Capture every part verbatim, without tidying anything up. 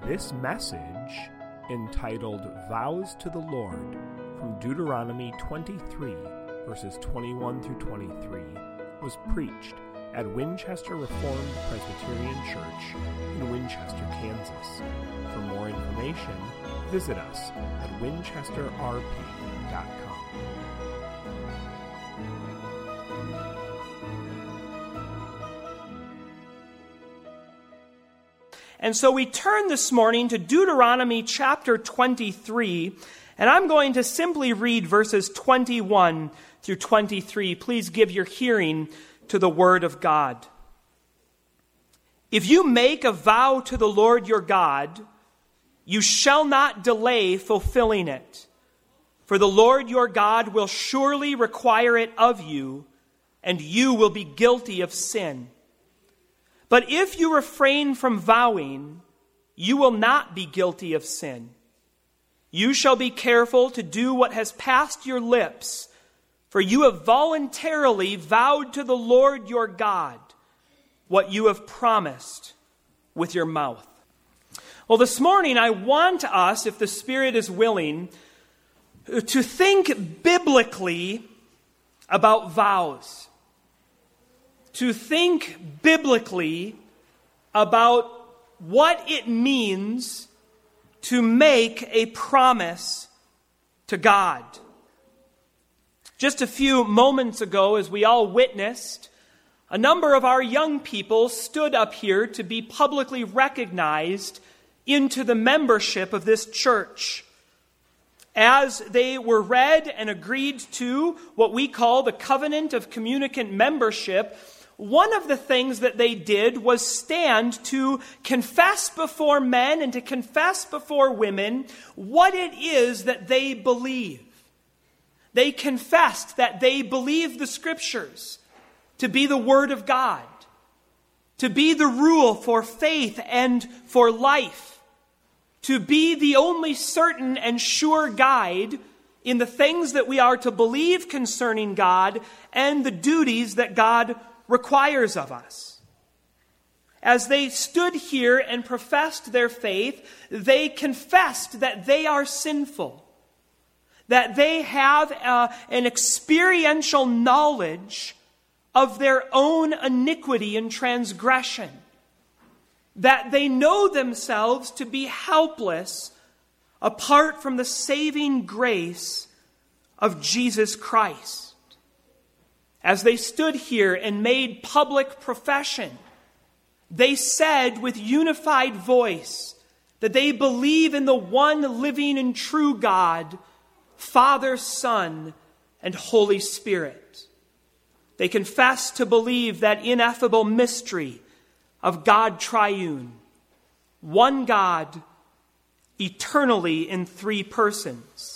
This message, entitled Vows to the Lord, from Deuteronomy twenty-three, verses twenty-one through twenty-three, was preached at Winchester Reformed Presbyterian Church in Winchester, Kansas. For more information, visit us at winchester r p dot com. And so we turn this morning to Deuteronomy chapter twenty-three, and I'm going to simply read verses twenty-one through twenty-three. Please give your hearing to the word of God. If you make a vow to the Lord your God, you shall not delay fulfilling it, for the Lord your God will surely require it of you, and you will be guilty of sin. But if you refrain from vowing, you will not be guilty of sin. You shall be careful to do what has passed your lips, for you have voluntarily vowed to the Lord your God what you have promised with your mouth. Well, this morning I want us, if the Spirit is willing, to think biblically about vows. To think biblically about what it means to make a promise to God. Just a few moments ago, as we all witnessed, a number of our young people stood up here to be publicly recognized into the membership of this church. As they were read and agreed to what we call the covenant of communicant membership, one of the things that they did was stand to confess before men and to confess before women what it is that they believe. They confessed that they believe the Scriptures to be the Word of God, to be the rule for faith and for life, to be the only certain and sure guide in the things that we are to believe concerning God and the duties that God requires of us. As they stood here and professed their faith, they confessed that they are sinful, that they have uh, an experiential knowledge of their own iniquity and transgression, that they know themselves to be helpless apart from the saving grace of Jesus Christ. As they stood here and made public profession, they said with unified voice that they believe in the one living and true God, Father, Son, and Holy Spirit. They confess to believe that ineffable mystery of God triune, one God, eternally in three persons.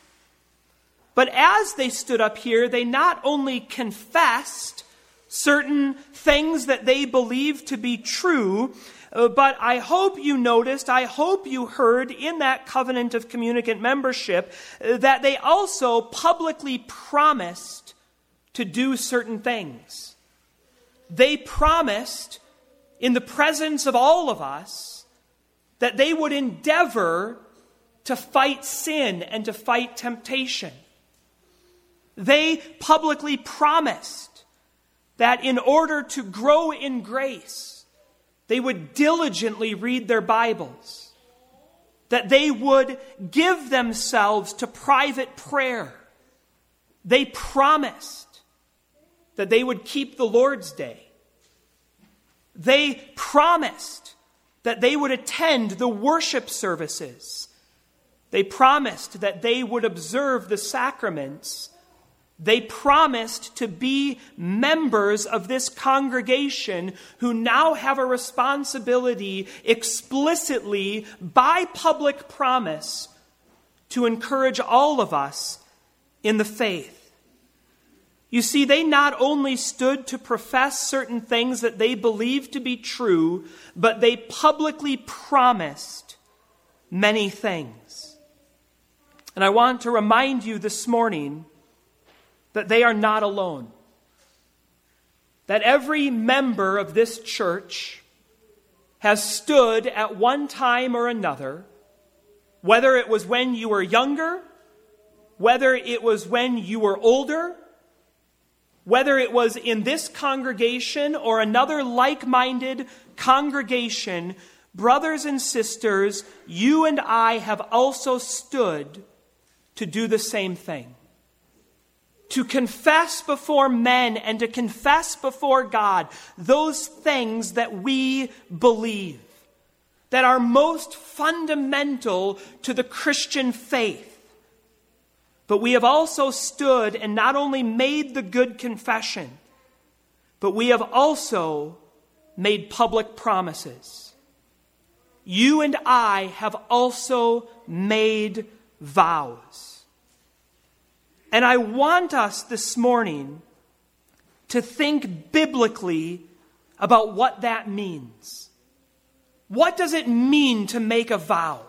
But as they stood up here, they not only confessed certain things that they believed to be true, uh, but I hope you noticed, I hope you heard in that covenant of communicant membership uh, that they also publicly promised to do certain things. They promised in the presence of all of us that they would endeavor to fight sin and to fight temptation. They publicly promised that in order to grow in grace, they would diligently read their Bibles, that they would give themselves to private prayer. They promised that they would keep the Lord's Day. They promised that they would attend the worship services. They promised that they would observe the sacraments. They promised to be members of this congregation who now have a responsibility explicitly by public promise to encourage all of us in the faith. You see, they not only stood to profess certain things that they believed to be true, but they publicly promised many things. And I want to remind you this morning that they are not alone. That every member of this church has stood at one time or another, whether it was when you were younger, whether it was when you were older, whether it was in this congregation or another like-minded congregation, brothers and sisters, you and I have also stood to do the same thing. To confess before men and to confess before God those things that we believe, that are most fundamental to the Christian faith. But we have also stood and not only made the good confession, but we have also made public promises. You and I have also made vows. And I want us this morning to think biblically about what that means. What does it mean to make a vow?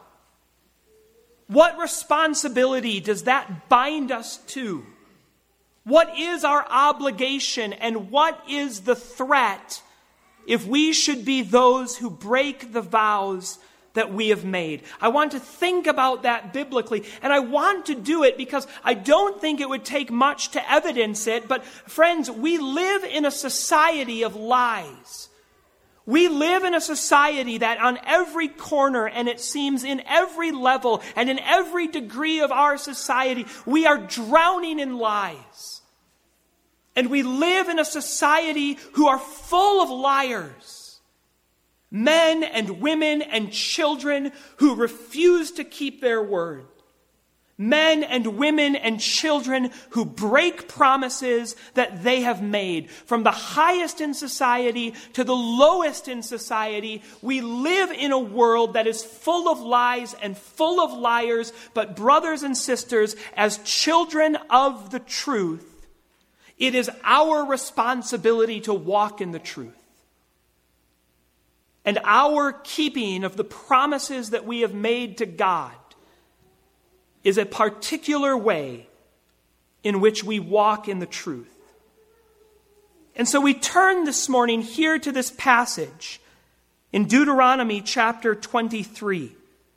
What responsibility does that bind us to? What is our obligation and what is the threat if we should be those who break the vows that we have made? I want to think about that biblically, and I want to do it because I don't think it would take much to evidence it. But friends, we live in a society of lies. We live in a society that on every corner, and it seems in every level and in every degree of our society, we are drowning in lies. And we live in a society who are full of liars. Men and women and children who refuse to keep their word. Men and women and children who break promises that they have made. From the highest in society to the lowest in society, we live in a world that is full of lies and full of liars. But brothers and sisters, as children of the truth, it is our responsibility to walk in the truth. And our keeping of the promises that we have made to God is a particular way in which we walk in the truth. And so we turn this morning here to this passage in Deuteronomy chapter twenty-three.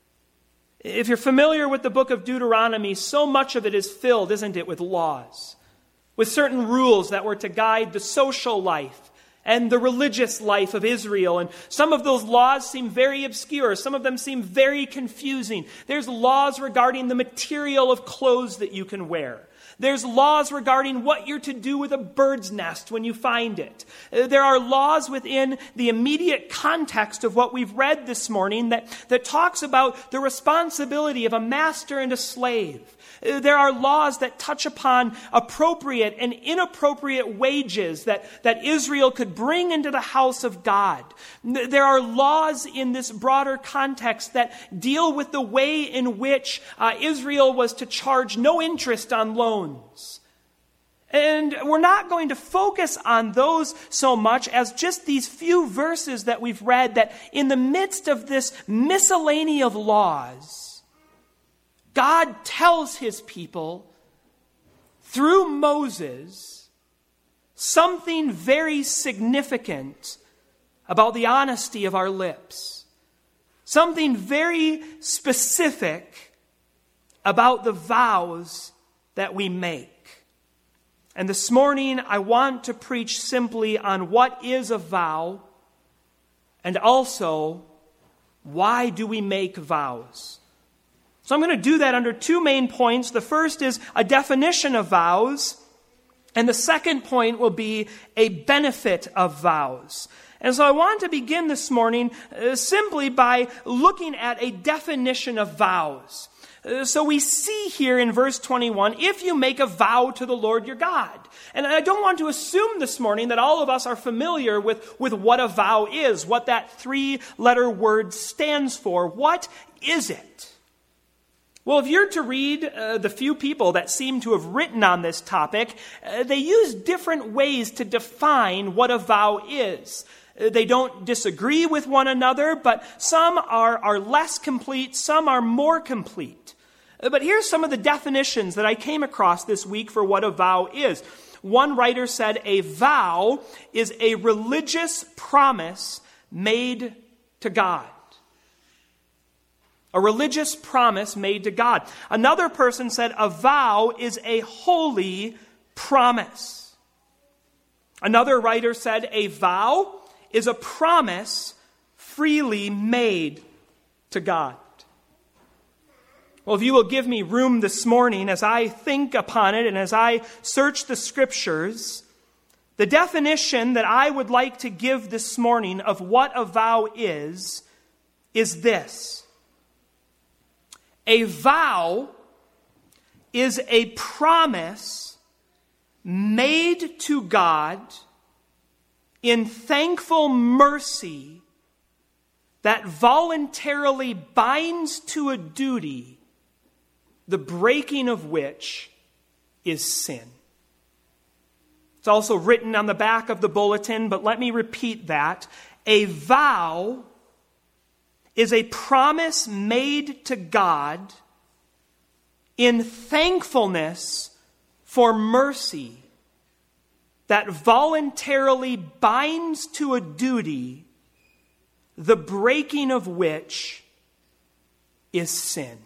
If you're familiar with the book of Deuteronomy, so much of it is filled, isn't it, with laws, with certain rules that were to guide the social life and the religious life of Israel. And some of those laws seem very obscure. Some of them seem very confusing. There's laws regarding the material of clothes that you can wear. There's laws regarding what you're to do with a bird's nest when you find it. There are laws within the immediate context of what we've read this morning that, that talks about the responsibility of a master and a slave. There are laws that touch upon appropriate and inappropriate wages that, that Israel could bring into the house of God. There are laws in this broader context that deal with the way in which uh, Israel was to charge no interest on loans. And we're not going to focus on those so much as just these few verses that we've read, that in the midst of this miscellany of laws, God tells his people through Moses something very significant about the honesty of our lips. Something very specific about the vows that we make. And this morning, I want to preach simply on what is a vow, and also, why do we make vows? So I'm going to do that under two main points. The first is a definition of vows, and the second point will be a benefit of vows. And so I want to begin this morning uh, simply by looking at a definition of vows. So we see here in verse twenty-one, if you make a vow to the Lord your God. And I don't want to assume this morning that all of us are familiar with, with what a vow is, what that three-letter word stands for. What is it? Well, if you're to read uh, the few people that seem to have written on this topic, uh, they use different ways to define what a vow is. Uh, they don't disagree with one another, but some are, are less complete, some are more complete. But here's some of the definitions that I came across this week for what a vow is. One writer said a vow is a religious promise made to God. A religious promise made to God. Another person said a vow is a holy promise. Another writer said a vow is a promise freely made to God. Well, if you will give me room this morning as I think upon it and as I search the Scriptures, the definition that I would like to give this morning of what a vow is, is this. A vow is a promise made to God in thankful mercy that voluntarily binds to a duty, the breaking of which is sin. It's also written on the back of the bulletin, but let me repeat that. A vow is a promise made to God in thankfulness for mercy that voluntarily binds to a duty, the breaking of which is sin.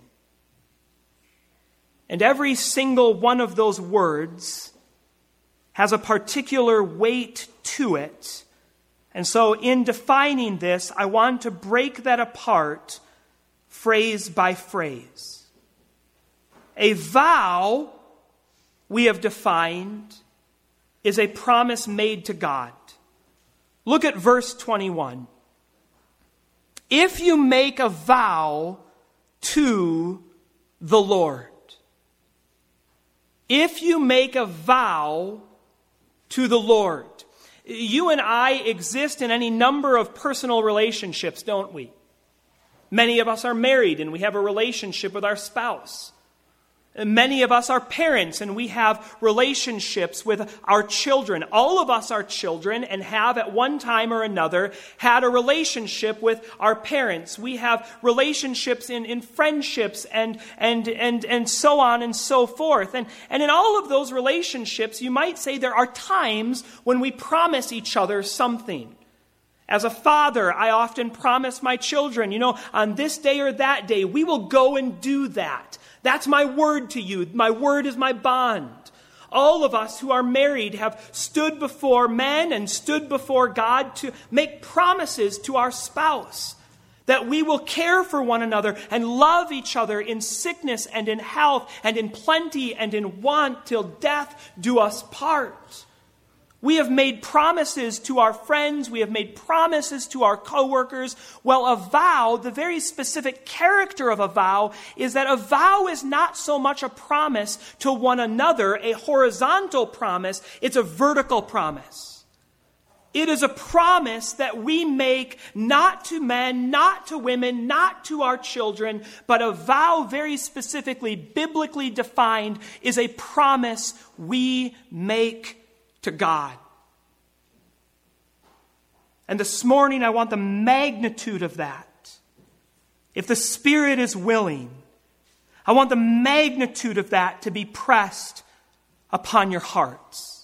And every single one of those words has a particular weight to it. And so in defining this, I want to break that apart phrase by phrase. A vow, we have defined, is a promise made to God. Look at verse twenty-one. If you make a vow to the Lord. If you make a vow to the Lord. You and I exist in any number of personal relationships, don't we? Many of us are married and we have a relationship with our spouse. Many of us are parents and we have relationships with our children. All of us are children and have at one time or another had a relationship with our parents. We have relationships in, in friendships and, and, and, and so on and so forth. And, and in all of those relationships, you might say there are times when we promise each other something. As a father, I often promise my children, you know, on this day or that day, we will go and do that. That's my word to you. My word is my bond. All of us who are married have stood before men and stood before God to make promises to our spouse that we will care for one another and love each other in sickness and in health and in plenty and in want till death do us part. We have made promises to our friends. We have made promises to our coworkers. Well, a vow, the very specific character of a vow, is that a vow is not so much a promise to one another, a horizontal promise. It's a vertical promise. It is a promise that we make not to men, not to women, not to our children, but a vow very specifically, biblically defined, is a promise we make to God. And this morning I want the magnitude of that. If the Spirit is willing, I want the magnitude of that to be pressed upon your hearts.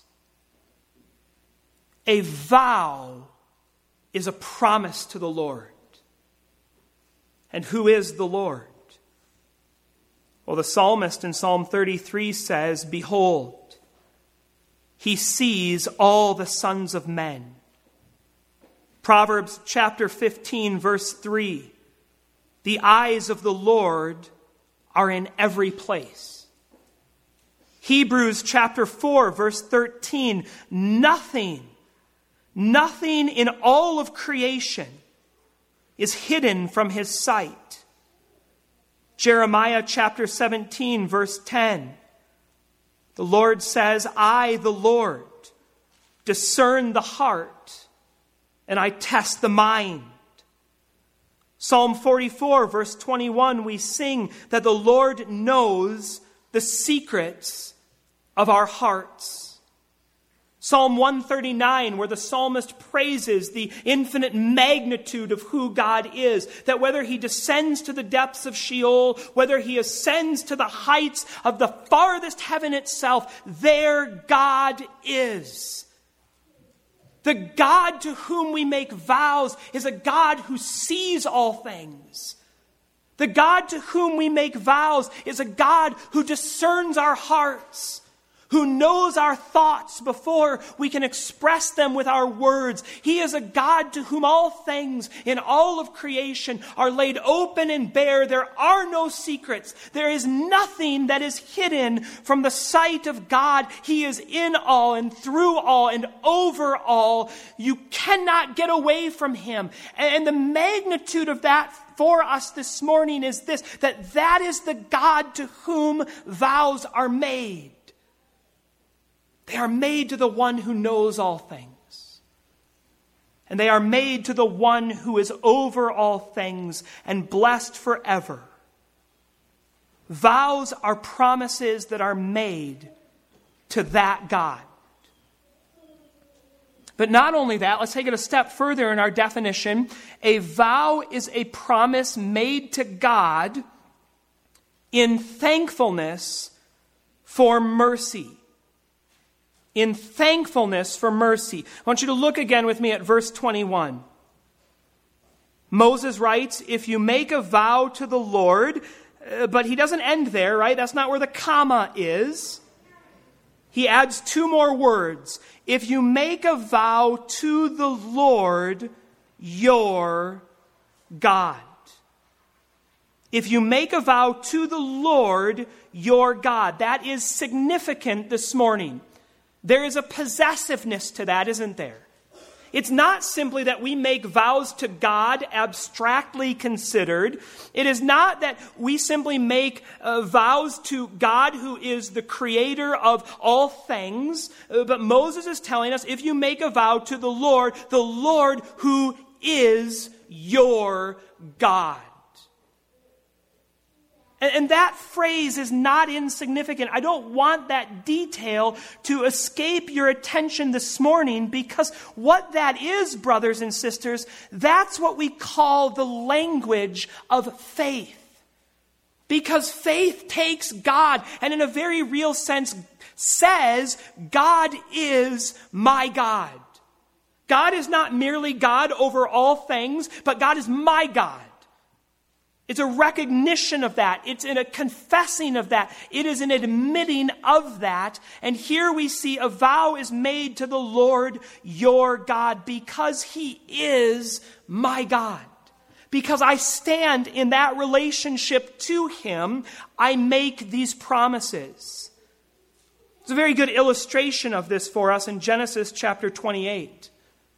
A vow is a promise to the Lord. And who is the Lord? Well, the psalmist in Psalm thirty-three says, "Behold, He sees all the sons of men." Proverbs chapter fifteen, verse three. "The eyes of the Lord are in every place." Hebrews chapter four, verse thirteen. Nothing, nothing in all of creation is hidden from His sight. Jeremiah chapter seventeen, verse ten. The Lord says, "I, the Lord, discern the heart, and I test the mind." Psalm forty-four, verse twenty-one, we sing that the Lord knows the secrets of our hearts. Psalm one thirty-nine, where the psalmist praises the infinite magnitude of who God is, that whether He descends to the depths of Sheol, whether He ascends to the heights of the farthest heaven itself, there God is. The God to whom we make vows is a God who sees all things. The God to whom we make vows is a God who discerns our hearts, who knows our thoughts before we can express them with our words. He is a God to whom all things in all of creation are laid open and bare. There are no secrets. There is nothing that is hidden from the sight of God. He is in all and through all and over all. You cannot get away from him. And the magnitude of that for us this morning is this, that that is the God to whom vows are made. They are made to the one who knows all things. And they are made to the one who is over all things and blessed forever. Vows are promises that are made to that God. But not only that, let's take it a step further in our definition. A vow is a promise made to God in thankfulness for mercy. In thankfulness for mercy. I want you to look again with me at verse twenty-one. Moses writes, if you make a vow to the Lord, uh, but he doesn't end there, right? That's not where the comma is. He adds two more words. If you make a vow to the Lord, your God. If you make a vow to the Lord, your God. That is significant this morning. There is a possessiveness to that, isn't there? It's not simply that we make vows to God abstractly considered. It is not that we simply make uh, vows to God who is the creator of all things. Uh, but Moses is telling us, if you make a vow to the Lord, the Lord who is your God. And that phrase is not insignificant. I don't want that detail to escape your attention this morning, because what that is, brothers and sisters, that's what we call the language of faith. Because faith takes God and in a very real sense says, God is my God. God is not merely God over all things, but God is my God. It's a recognition of that. It's in a confessing of that. It is an admitting of that. And here we see a vow is made to the Lord your God because he is my God. Because I stand in that relationship to him, I make these promises. There's a very good illustration of this for us in Genesis chapter twenty-eight.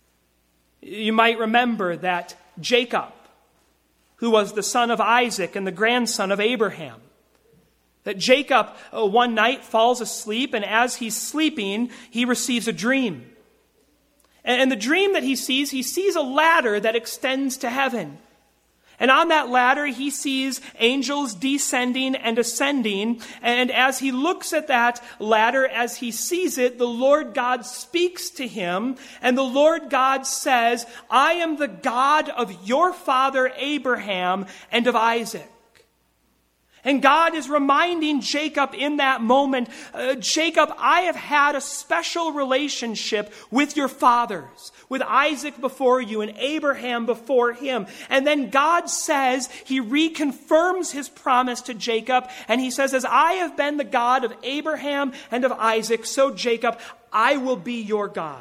You might remember that Jacob, who was the son of Isaac and the grandson of Abraham, that Jacob uh, one night falls asleep, and as he's sleeping, he receives a dream. And, and the dream that he sees, he sees a ladder that extends to heaven. And on that ladder, he sees angels descending and ascending. And as he looks at that ladder, as he sees it, the Lord God speaks to him. And the Lord God says, I am the God of your father Abraham and of Isaac. And God is reminding Jacob in that moment, uh, Jacob, I have had a special relationship with your fathers, with Isaac before you and Abraham before him. And then God says, he reconfirms his promise to Jacob, and he says, as I have been the God of Abraham and of Isaac, so Jacob, I will be your God.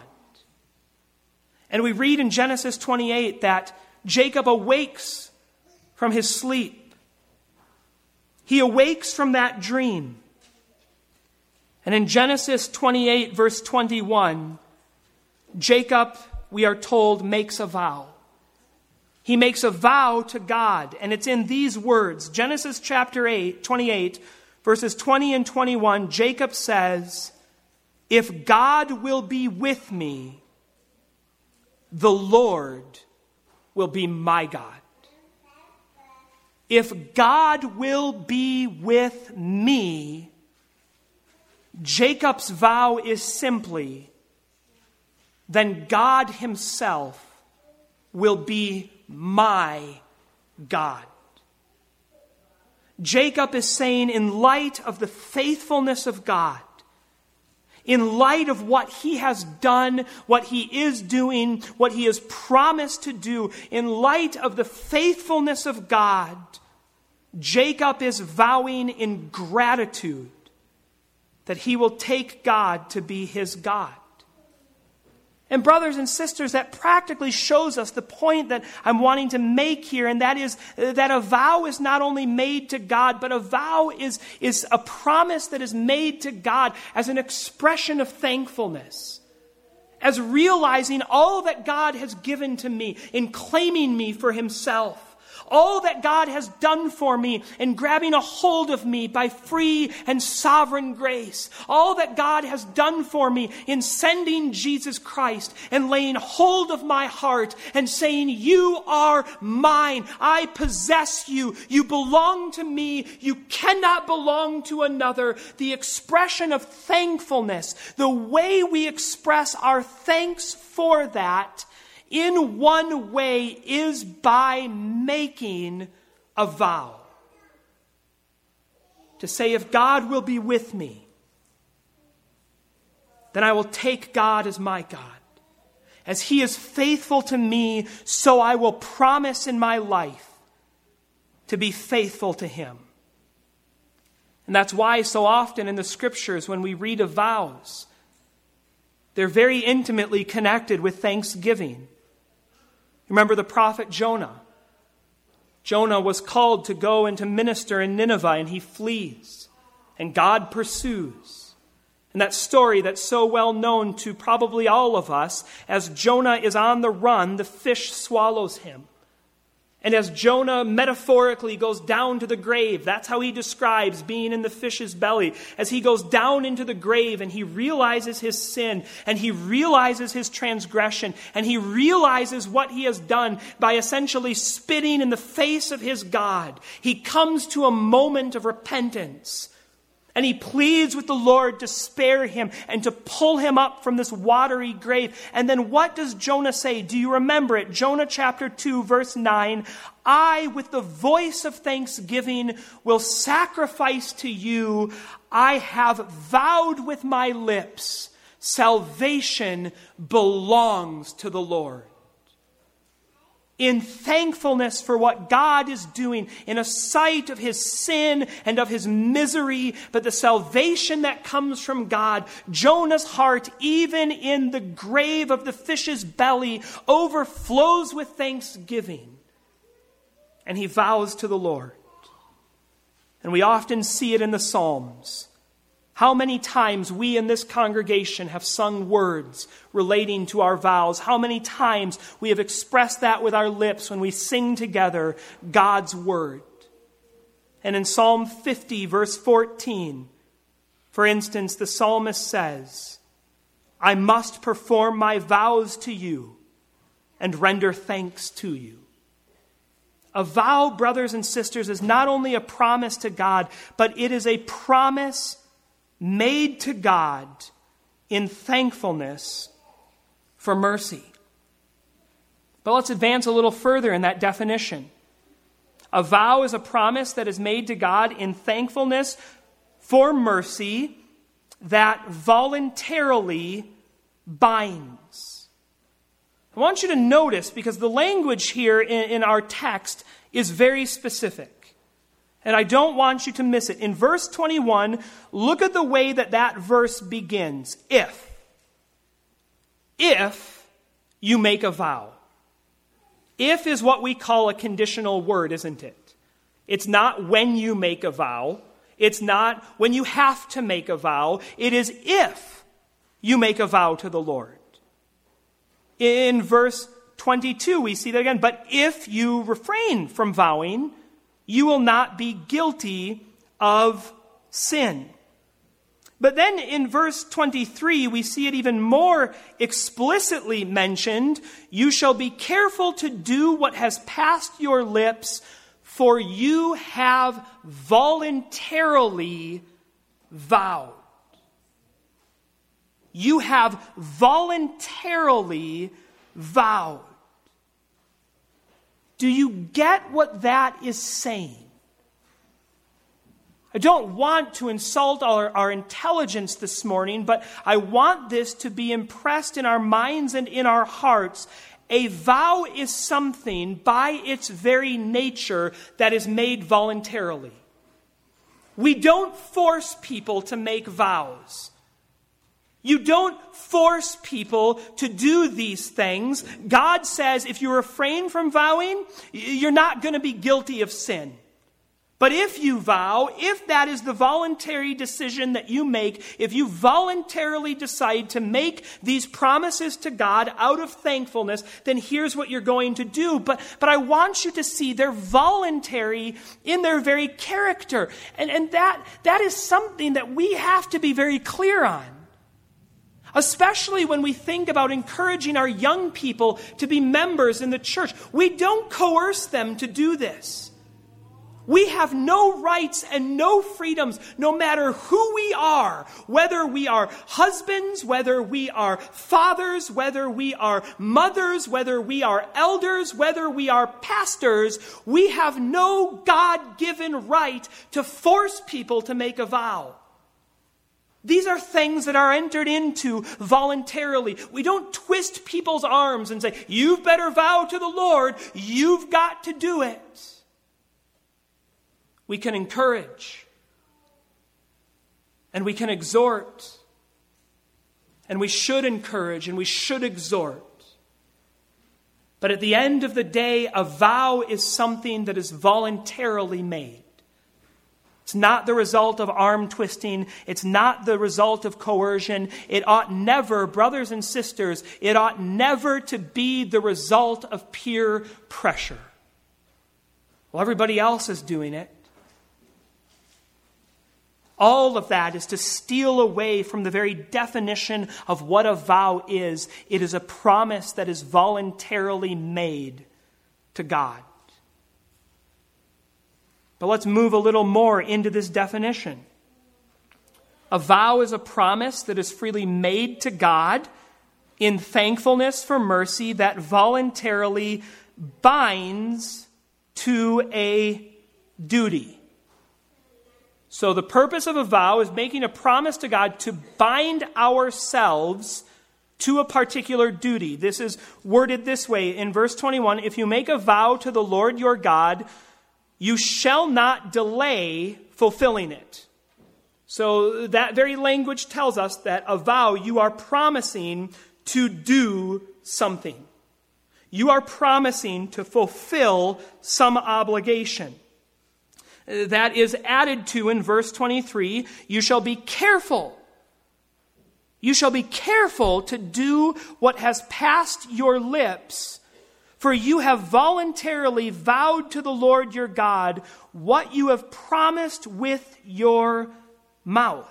And we read in Genesis twenty-eight that Jacob awakes from his sleep. He awakes from that dream. And in Genesis twenty-eight, verse twenty-one, Jacob, we are told, makes a vow. He makes a vow to God, and it's in these words. Genesis chapter eight, twenty-eight, verses twenty and twenty-one, Jacob says, if God will be with me, the Lord will be my God. If God will be with me, Jacob's vow is simply, then God himself will be my God. Jacob is saying, in light of the faithfulness of God, in light of what he has done, what he is doing, what he has promised to do, in light of the faithfulness of God, Jacob is vowing in gratitude that he will take God to be his God. And brothers and sisters, that practically shows us the point that I'm wanting to make here, and that is that a vow is not only made to God, but a vow is, is a promise that is made to God as an expression of thankfulness, as realizing all that God has given to me in claiming me for himself, all that God has done for me in grabbing a hold of me by free and sovereign grace, all that God has done for me in sending Jesus Christ and laying hold of my heart and saying, you are mine, I possess you, you belong to me, you cannot belong to another. The expression of thankfulness, the way we express our thanks for that, in one way, is by making a vow. To say, if God will be with me, then I will take God as my God. As he is faithful to me, so I will promise in my life to be faithful to him. And that's why so often in the scriptures, when we read of vows, they're very intimately connected with thanksgiving. Remember the prophet Jonah. Jonah was called to go and to minister in Nineveh, and he flees, and God pursues. And that story that's so well known to probably all of us, as Jonah is on the run, the fish swallows him. And as Jonah metaphorically goes down to the grave, that's how he describes being in the fish's belly. As he goes down into the grave and he realizes his sin and he realizes his transgression and he realizes what he has done by essentially spitting in the face of his God, he comes to a moment of repentance. And he pleads with the Lord to spare him and to pull him up from this watery grave. And then what does Jonah say? Do you remember it? Jonah chapter two, verse nine. I, with the voice of thanksgiving, will sacrifice to you. I have vowed with my lips. Salvation belongs to the Lord. In thankfulness for what God is doing, in a sight of his sin and of his misery, but the salvation that comes from God, Jonah's heart, even in the grave of the fish's belly, overflows with thanksgiving. And he vows to the Lord. And we often see it in the Psalms. How many times we in this congregation have sung words relating to our vows. How many times we have expressed that with our lips when we sing together God's word. And in Psalm fifty, verse fourteen, for instance, the psalmist says, I must perform my vows to you and render thanks to you. A vow, brothers and sisters, is not only a promise to God, but it is a promise made to God in thankfulness for mercy. But let's advance a little further in that definition. A vow is a promise that is made to God in thankfulness for mercy that voluntarily binds. I want you to notice, because the language here in, in our text is very specific. And I don't want you to miss it. In verse twenty-one, look at the way that that verse begins. If. If you make a vow. If is what we call a conditional word, isn't it? It's not when you make a vow. It's not when you have to make a vow. It is if you make a vow to the Lord. In verse twenty-two, we see that again. But if you refrain from vowing, you will not be guilty of sin. But then in verse twenty-three, we see it even more explicitly mentioned. You shall be careful to do what has passed your lips, for you have voluntarily vowed. You have voluntarily vowed. Do you get what that is saying? I don't want to insult our, our intelligence this morning, but I want this to be impressed in our minds and in our hearts. A vow is something by its very nature that is made voluntarily. We don't force people to make vows. You don't force people to do these things. God says if you refrain from vowing, you're not going to be guilty of sin. But if you vow, if that is the voluntary decision that you make, if you voluntarily decide to make these promises to God out of thankfulness, then here's what you're going to do. But but I want you to see they're voluntary in their very character. And, and that that is something that we have to be very clear on. Especially when we think about encouraging our young people to be members in the church. We don't coerce them to do this. We have no rights and no freedoms, no matter who we are, whether we are husbands, whether we are fathers, whether we are mothers, whether we are elders, whether we are pastors. We have no God-given right to force people to make a vow. These are things that are entered into voluntarily. We don't twist people's arms and say, you've better vow to the Lord, you've got to do it. We can encourage, and we can exhort, and we should encourage, and we should exhort. But at the end of the day, a vow is something that is voluntarily made. It's not the result of arm twisting. It's not the result of coercion. It ought never, brothers and sisters, it ought never to be the result of peer pressure. Well, everybody else is doing it. All of that is to steal away from the very definition of what a vow is. It is a promise that is voluntarily made to God. But let's move a little more into this definition. A vow is a promise that is freely made to God in thankfulness for mercy that voluntarily binds to a duty. So the purpose of a vow is making a promise to God to bind ourselves to a particular duty. This is worded this way in verse twenty-one. If you make a vow to the Lord your God, you shall not delay fulfilling it. So that very language tells us that a vow, you are promising to do something. You are promising to fulfill some obligation. That is added to in verse twenty-three, you shall be careful. You shall be careful to do what has passed your lips, for you have voluntarily vowed to the Lord your God what you have promised with your mouth.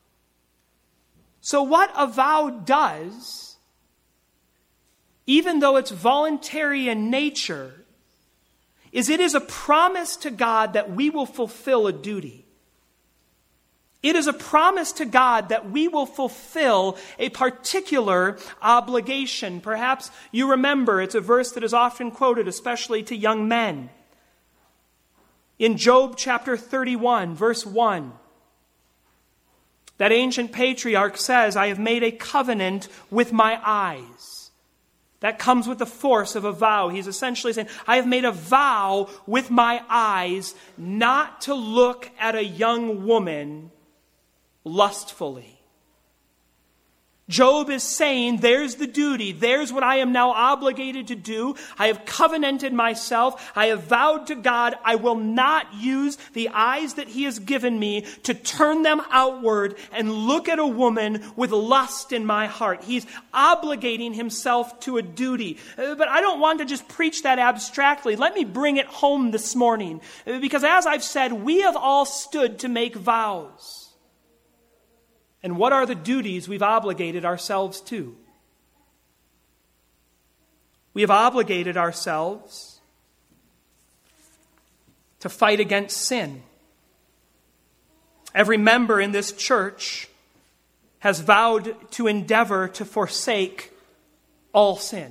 So what a vow does, even though it's voluntary in nature, is it is a promise to God that we will fulfill a duty. It is a promise to God that we will fulfill a particular obligation. Perhaps you remember, it's a verse that is often quoted, especially to young men. In Job chapter thirty-one, verse one, that ancient patriarch says, I have made a covenant with my eyes. That comes with the force of a vow. He's essentially saying, I have made a vow with my eyes not to look at a young woman lustfully. Job is saying, there's the duty. There's what I am now obligated to do. I have covenanted myself. I have vowed to God I will not use the eyes that he has given me to turn them outward and look at a woman with lust in my heart. He's obligating himself to a duty. Uh, but I don't want to just preach that abstractly. Let me bring it home this morning. Uh, because as I've said, we have all stood to make vows. And what are the duties we've obligated ourselves to? We have obligated ourselves to fight against sin. Every member in this church has vowed to endeavor to forsake all sin.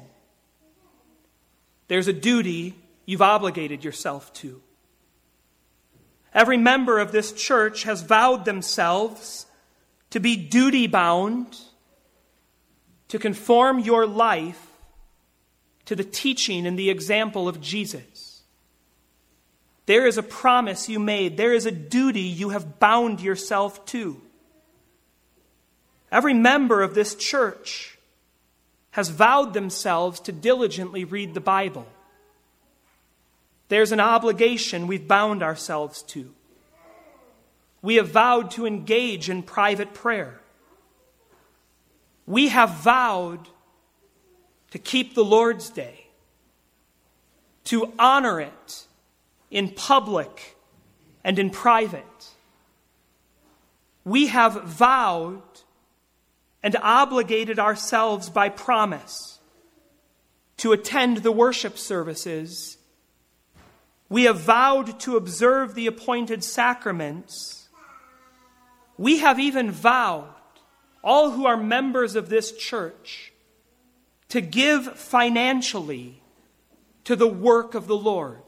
There's a duty you've obligated yourself to. Every member of this church has vowed themselves to be duty-bound, to conform your life to the teaching and the example of Jesus. There is a promise you made. There is a duty you have bound yourself to. Every member of this church has vowed themselves to diligently read the Bible. There's an obligation we've bound ourselves to. We have vowed to engage in private prayer. We have vowed to keep the Lord's Day, to honor it in public and in private. We have vowed and obligated ourselves by promise to attend the worship services. We have vowed to observe the appointed sacraments. We have even vowed, all who are members of this church, to give financially to the work of the Lord.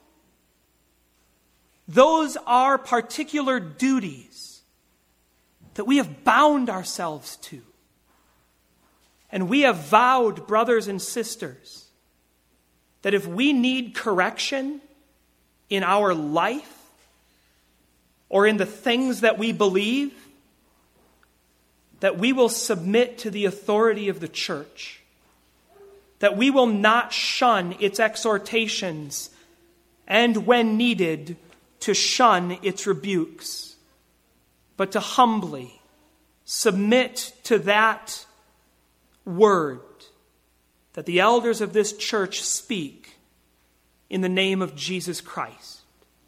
Those are particular duties that we have bound ourselves to. And we have vowed, brothers and sisters, that if we need correction in our life or in the things that we believe, that we will submit to the authority of the church, that we will not shun its exhortations, and when needed, to shun its rebukes, but to humbly submit to that word that the elders of this church speak in the name of Jesus Christ.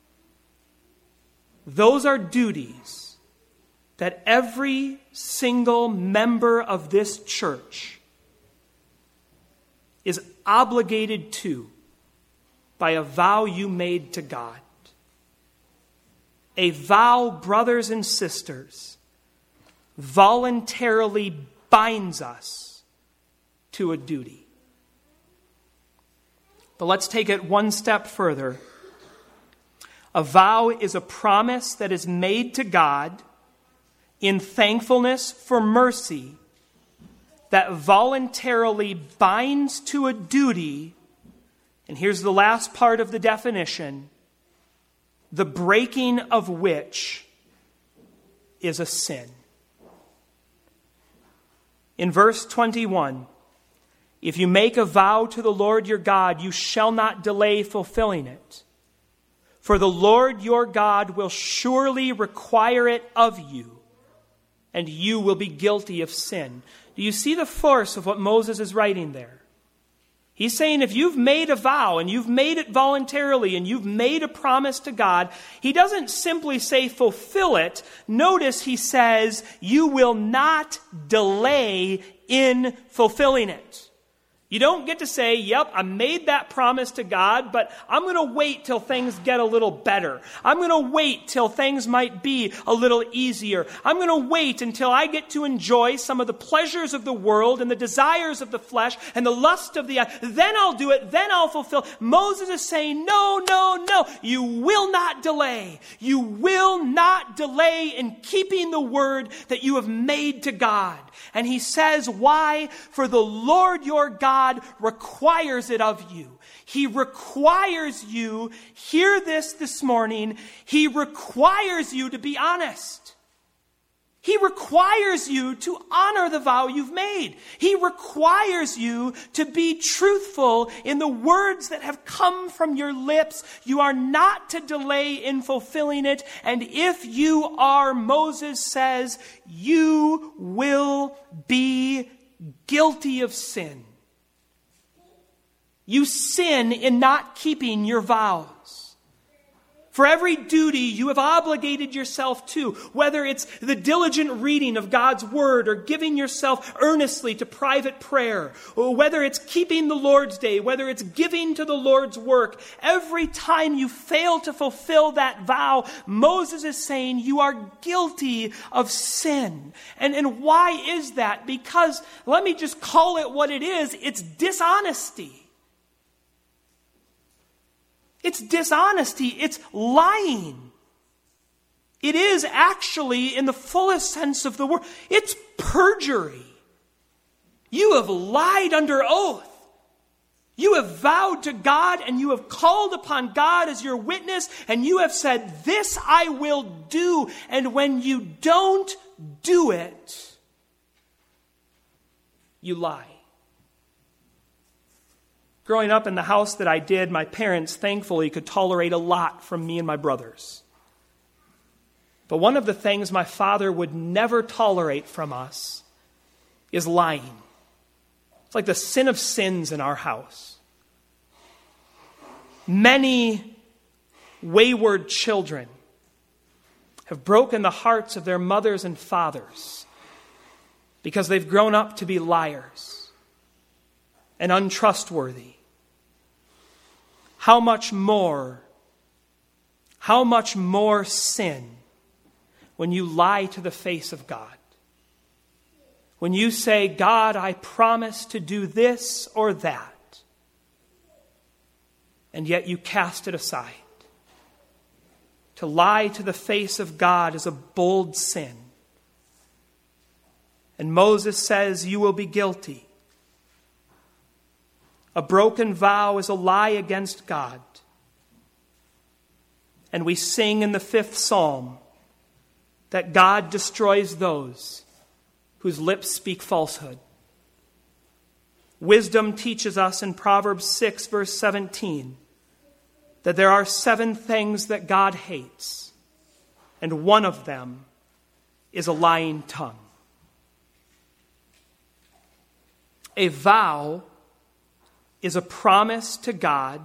Those are duties that every single member of this church is obligated to by a vow you made to God. A vow, brothers and sisters, voluntarily binds us to a duty. But let's take it one step further. A vow is a promise that is made to God in thankfulness for mercy that voluntarily binds to a duty, and here's the last part of the definition, the breaking of which is a sin. In verse twenty-one, if you make a vow to the Lord your God, you shall not delay fulfilling it. For the Lord your God will surely require it of you, and you will be guilty of sin. Do you see the force of what Moses is writing there? He's saying if you've made a vow and you've made it voluntarily and you've made a promise to God, he doesn't simply say fulfill it. Notice he says you will not delay in fulfilling it. You don't get to say, yep, I made that promise to God, but I'm going to wait till things get a little better. I'm going to wait till things might be a little easier. I'm going to wait until I get to enjoy some of the pleasures of the world and the desires of the flesh and the lust of the eye. Then I'll do it. Then I'll fulfill. Moses is saying, no, no, no. You will not delay. You will not delay in keeping the word that you have made to God. And he says, why? For the Lord your God requires it of you. He requires you, hear this this morning, he requires you to be honest. He requires you to honor the vow you've made. He requires you to be truthful in the words that have come from your lips. You are not to delay in fulfilling it. And if you are, Moses says, you will be guilty of sin. You sin in not keeping your vows. For every duty you have obligated yourself to, whether it's the diligent reading of God's word or giving yourself earnestly to private prayer, or whether it's keeping the Lord's Day, whether it's giving to the Lord's work, every time you fail to fulfill that vow, Moses is saying you are guilty of sin. And, and why is that? Because, let me just call it what it is, it's dishonesty. It's dishonesty. It's lying. It is actually, in the fullest sense of the word, it's perjury. You have lied under oath. You have vowed to God and you have called upon God as your witness and you have said, this I will do. And when you don't do it, you lie. Growing up in the house that I did, my parents thankfully could tolerate a lot from me and my brothers. But one of the things my father would never tolerate from us is lying. It's like the sin of sins in our house. Many wayward children have broken the hearts of their mothers and fathers because they've grown up to be liars and untrustworthy. How much more, how much more sin when you lie to the face of God? When you say, God, I promise to do this or that, and yet you cast it aside. To lie to the face of God is a bold sin. And Moses says, you will be guilty. A broken vow is a lie against God. And we sing in the fifth psalm that God destroys those whose lips speak falsehood. Wisdom teaches us in Proverbs six, verse seventeen, that there are seven things that God hates, and one of them is a lying tongue. A vow is a promise to God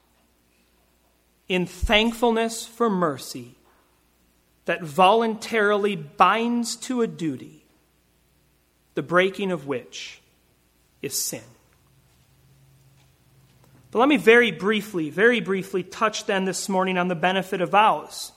in thankfulness for mercy that voluntarily binds to a duty, the breaking of which is sin. But let me very briefly, very briefly touch then this morning on the benefit of vows.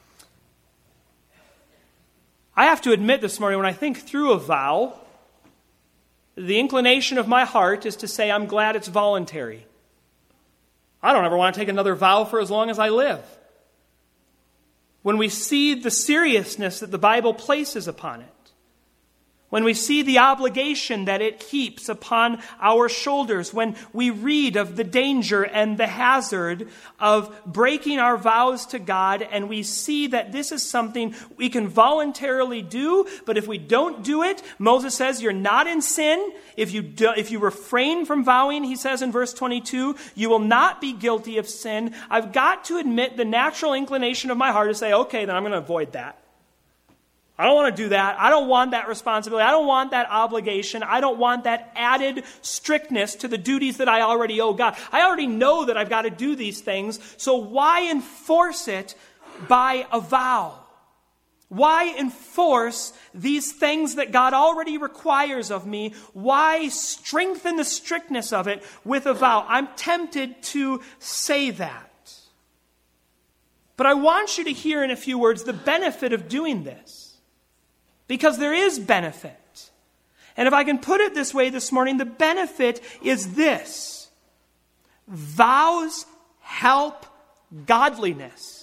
I have to admit this morning, when I think through a vow, the inclination of my heart is to say, I'm glad it's voluntary. I don't ever want to take another vow for as long as I live. When we see the seriousness that the Bible places upon it, when we see the obligation that it heaps upon our shoulders, when we read of the danger and the hazard of breaking our vows to God, and we see that this is something we can voluntarily do, but if we don't do it, Moses says you're not in sin. If you do, if you refrain from vowing, he says in verse twenty-two, you will not be guilty of sin. I've got to admit the natural inclination of my heart to say, okay, then I'm going to avoid that. I don't want to do that. I don't want that responsibility. I don't want that obligation. I don't want that added strictness to the duties that I already owe God. I already know that I've got to do these things, so why enforce it by a vow? Why enforce these things that God already requires of me? Why strengthen the strictness of it with a vow? I'm tempted to say that. But I want you to hear in a few words the benefit of doing this. Because there is benefit. And if I can put it this way this morning, the benefit is this. Vows help godliness.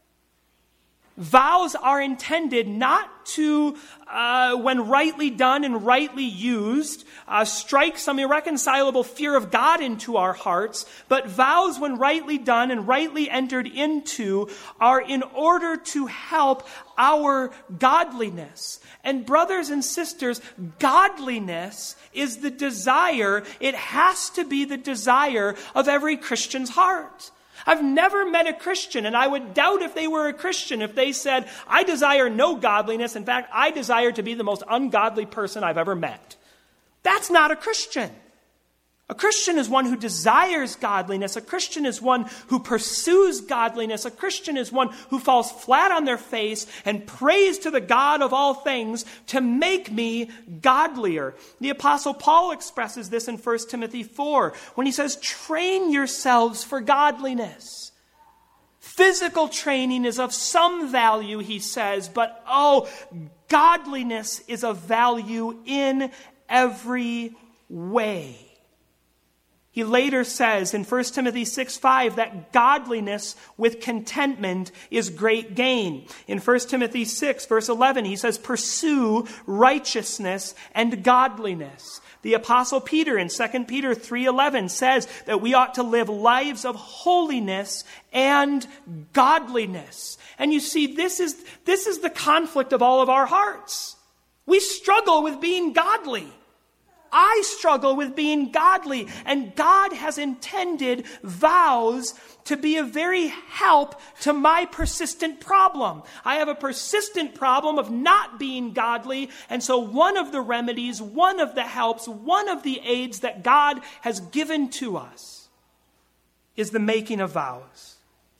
Vows are intended not to, uh, when rightly done and rightly used, uh, strike some irreconcilable fear of God into our hearts, but vows, when rightly done and rightly entered into, are in order to help our godliness. And brothers and sisters, godliness is the desire, it has to be the desire of every Christian's heart. I've never met a Christian, and I would doubt if they were a Christian if they said, I desire no godliness. In fact, I desire to be the most ungodly person I've ever met. That's not a Christian. A Christian is one who desires godliness. A Christian is one who pursues godliness. A Christian is one who falls flat on their face and prays to the God of all things to make me godlier. The Apostle Paul expresses this in First Timothy four when he says, train yourselves for godliness. Physical training is of some value, he says, but oh, godliness is of value in every way. He later says in First Timothy six five that godliness with contentment is great gain. In First Timothy six verse eleven, he says, pursue righteousness and godliness. The Apostle Peter in Second Peter three eleven says that we ought to live lives of holiness and godliness. And you see, this is, this is the conflict of all of our hearts. We struggle with being godly. I struggle with being godly, and God has intended vows to be a very help to my persistent problem. I have a persistent problem of not being godly, and so one of the remedies, one of the helps, one of the aids that God has given to us is the making of vows.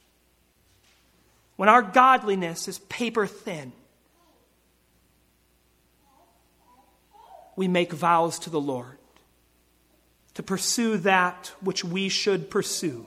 When our godliness is paper thin, we make vows to the Lord to pursue that which we should pursue.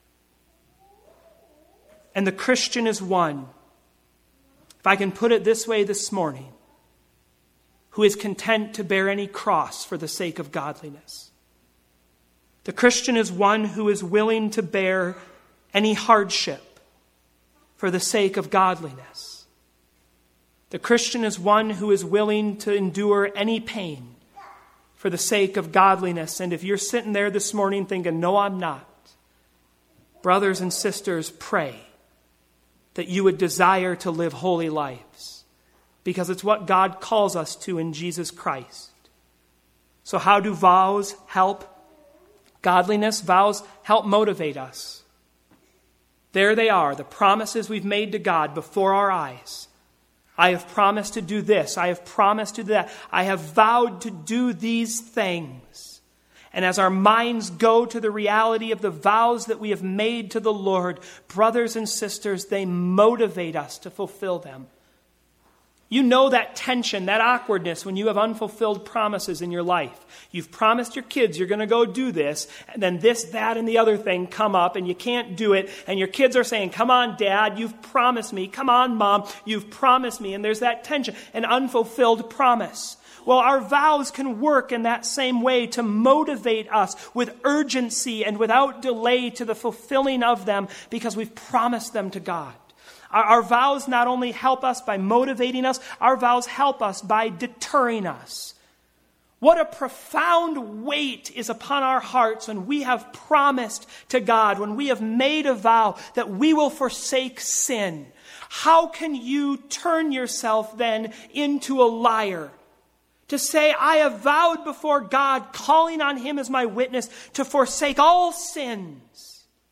And the Christian is one, if I can put it this way this morning, who is content to bear any cross for the sake of godliness. The Christian is one who is willing to bear any hardship for the sake of godliness. The Christian is one who is willing to endure any pain for the sake of godliness. And if you're sitting there this morning thinking, no, I'm not, brothers and sisters, pray that you would desire to live holy lives, because it's what God calls us to in Jesus Christ. So how do vows help godliness? Vows help motivate us. There they are, the promises we've made to God before our eyes. I have promised to do this. I have promised to do that. I have vowed to do these things. And as our minds go to the reality of the vows that we have made to the Lord, brothers and sisters, they motivate us to fulfill them. You know that tension, that awkwardness when you have unfulfilled promises in your life. You've promised your kids you're going to go do this, and then this, that, and the other thing come up, and you can't do it, and your kids are saying, come on, Dad, you've promised me. Come on, Mom, you've promised me. And there's that tension, an unfulfilled promise. Well, our vows can work in that same way to motivate us with urgency and without delay to the fulfilling of them, because we've promised them to God. Our, our vows not only help us by motivating us, our vows help us by deterring us. What a profound weight is upon our hearts when we have promised to God, when we have made a vow that we will forsake sin. How can you turn yourself then into a liar? To say, I have vowed before God, calling on Him as my witness, to forsake all sins.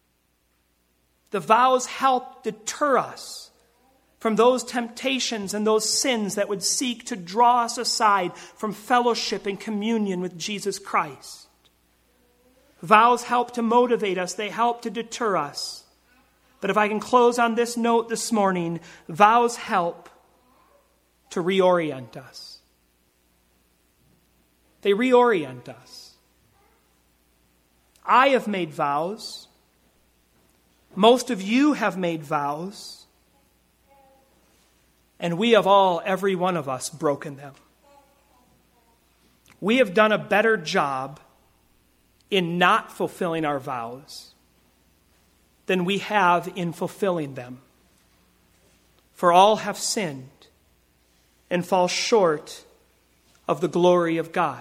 The vows help deter us from those temptations and those sins that would seek to draw us aside from fellowship and communion with Jesus Christ. Vows help to motivate us. They help to deter us. But if I can close on this note this morning, vows help to reorient us. They reorient us. I have made vows. Most of you have made vows. And we have all, every one of us, broken them. We have done a better job in not fulfilling our vows than we have in fulfilling them. For all have sinned and fall short of the glory of God.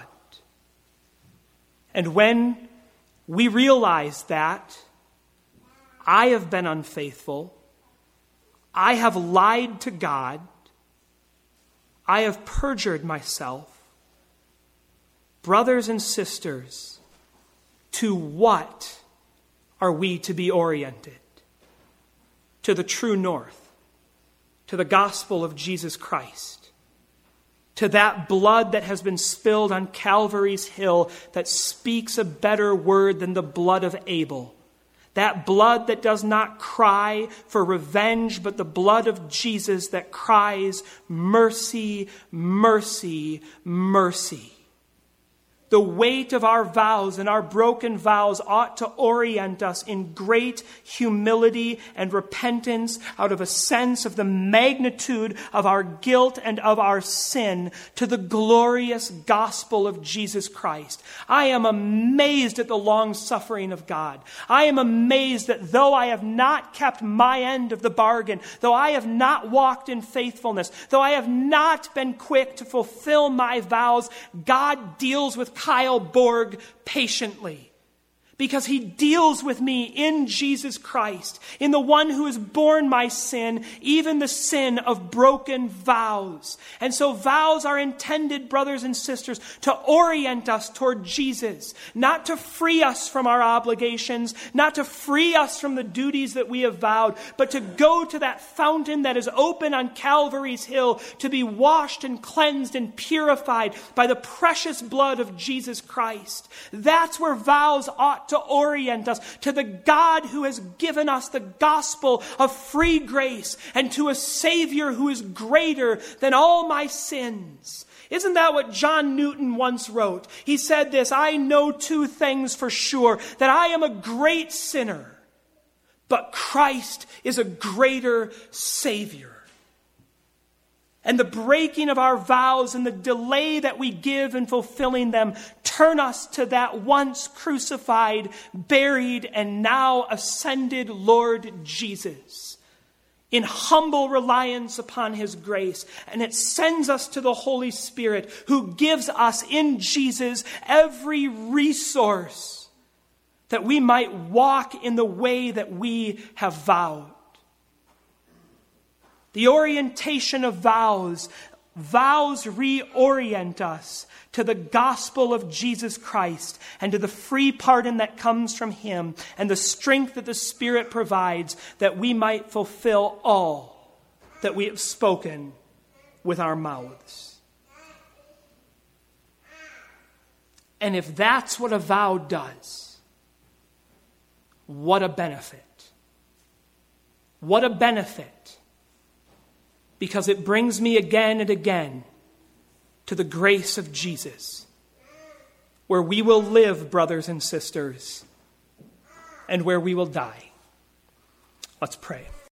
And when we realize that, I have been unfaithful, I have lied to God, I have perjured myself, brothers and sisters, to what are we to be oriented? To the true north, to the gospel of Jesus Christ, to that blood that has been spilled on Calvary's hill that speaks a better word than the blood of Abel. That blood that does not cry for revenge, but the blood of Jesus that cries, mercy, mercy, mercy. The weight of our vows and our broken vows ought to orient us in great humility and repentance out of a sense of the magnitude of our guilt and of our sin to the glorious gospel of Jesus Christ. I am amazed at the long suffering of God. I am amazed that though I have not kept my end of the bargain, though I have not walked in faithfulness, though I have not been quick to fulfill my vows, God deals with Kyle Borg patiently, because he deals with me in Jesus Christ, in the one who has borne my sin, even the sin of broken vows. And so vows are intended, brothers and sisters, to orient us toward Jesus, not to free us from our obligations, not to free us from the duties that we have vowed, but to go to that fountain that is open on Calvary's hill, to be washed and cleansed and purified by the precious blood of Jesus Christ. That's where vows ought to orient us to the God who has given us the gospel of free grace and to a Savior who is greater than all my sins. Isn't that what John Newton once wrote? He said this, "I know two things for sure, that I am a great sinner, but Christ is a greater Savior." And the breaking of our vows and the delay that we give in fulfilling them turn us to that once crucified, buried, and now ascended Lord Jesus in humble reliance upon his grace. And it sends us to the Holy Spirit, who gives us in Jesus every resource that we might walk in the way that we have vowed. The orientation of vows. Vows reorient us to the gospel of Jesus Christ and to the free pardon that comes from him and the strength that the Spirit provides that we might fulfill all that we have spoken with our mouths. And if that's what a vow does, what a benefit. What a benefit. Because it brings me again and again to the grace of Jesus, where we will live, brothers and sisters, and where we will die. Let's pray.